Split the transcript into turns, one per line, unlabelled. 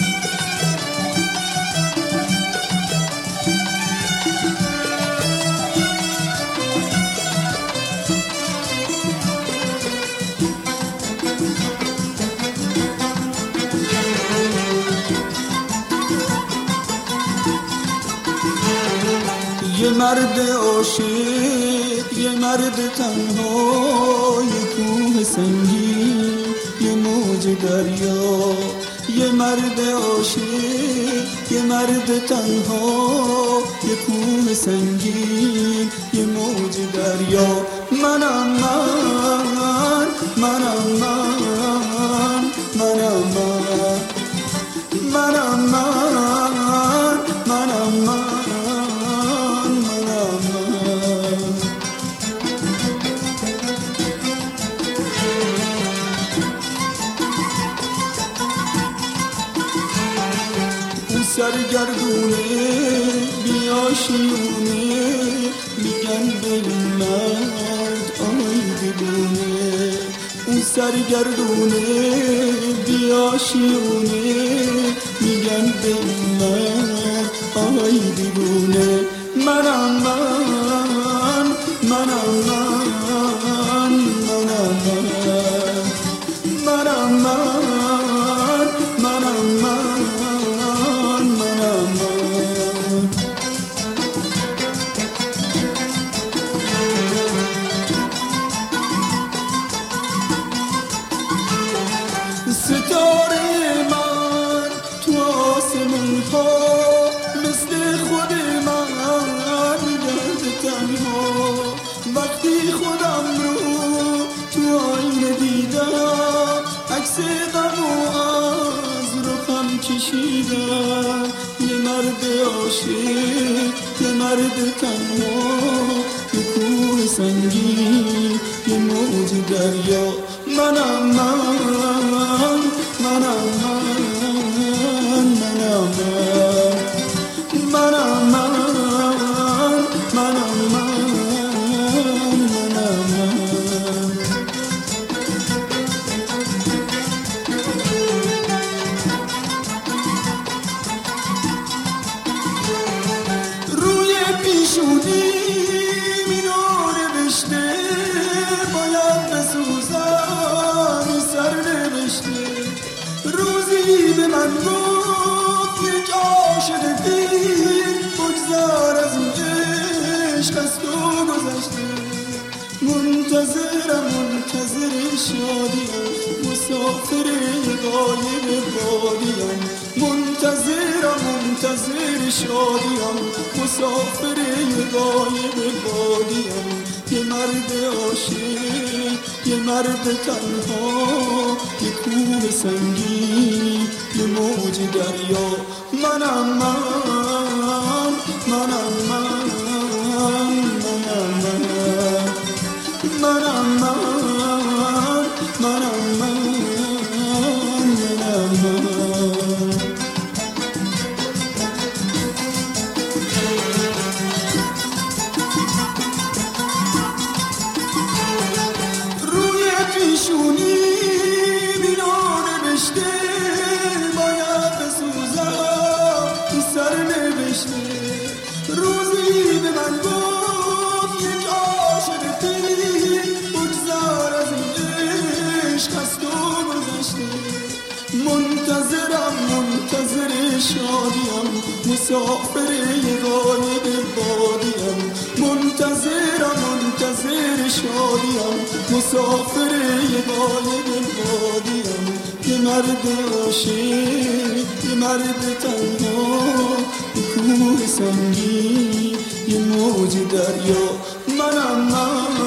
یه مرد عاشق، یه مرد تنها، یه کوه سنگین، یه موج دریا. یه مرد عاشق، یه مرد تنها، یه کوه سنگین، یه موج دریا. منم من، منم من، منم من، منم من، منم من. سرگردونه بیاشیونه، میگن به این مرد آی دیوونه. اون سرگردونه بیاشیونه، میگن به این مرد آی دیوونه. منم من، منم من، منم من، منم من، منم من. ستاره من تو آسمون ها، مثل خود من میگرده تنها. وقتی خودم رو تو آینه دیدم، عکس غم و از رخم کشیدم. یه مرد عاشق، یه مرد تنها، یه کوه سنگین، یه موج دریا. منم من، منم من، منم من، منم من، منم من، منم من. روی پیشونی اینو نوشته، باید بسوزم سر نوشته. روزی به من گفت یک عاشق دیر، بگذار از این عشق از تو گذشته. منتظرم منتظر شادیم، مسافر غایب بادیم. منتظرم منتظر شادیم، مسافر غایب بادیم. یه مرد عاشق، یه مرد تنها، یه کوه سنگین، یه موج دریا. منم من، منم من، منم من، منم من، منم من، منم من. پیشونی بینا نوشته، باید بسوزم این سر نوشته. روزی به من گفت یک عاشق دیر، بگذار از این عشق از تو گذشته. منتظرم منتظر شادیم، مسافر غایب بادیم. منتظرم منتظر شادیم، مسافر غایب بادیم. یه مرد عاشق، یه مرد تنها، یه کوه سنگین، یه موج دریا. منم من.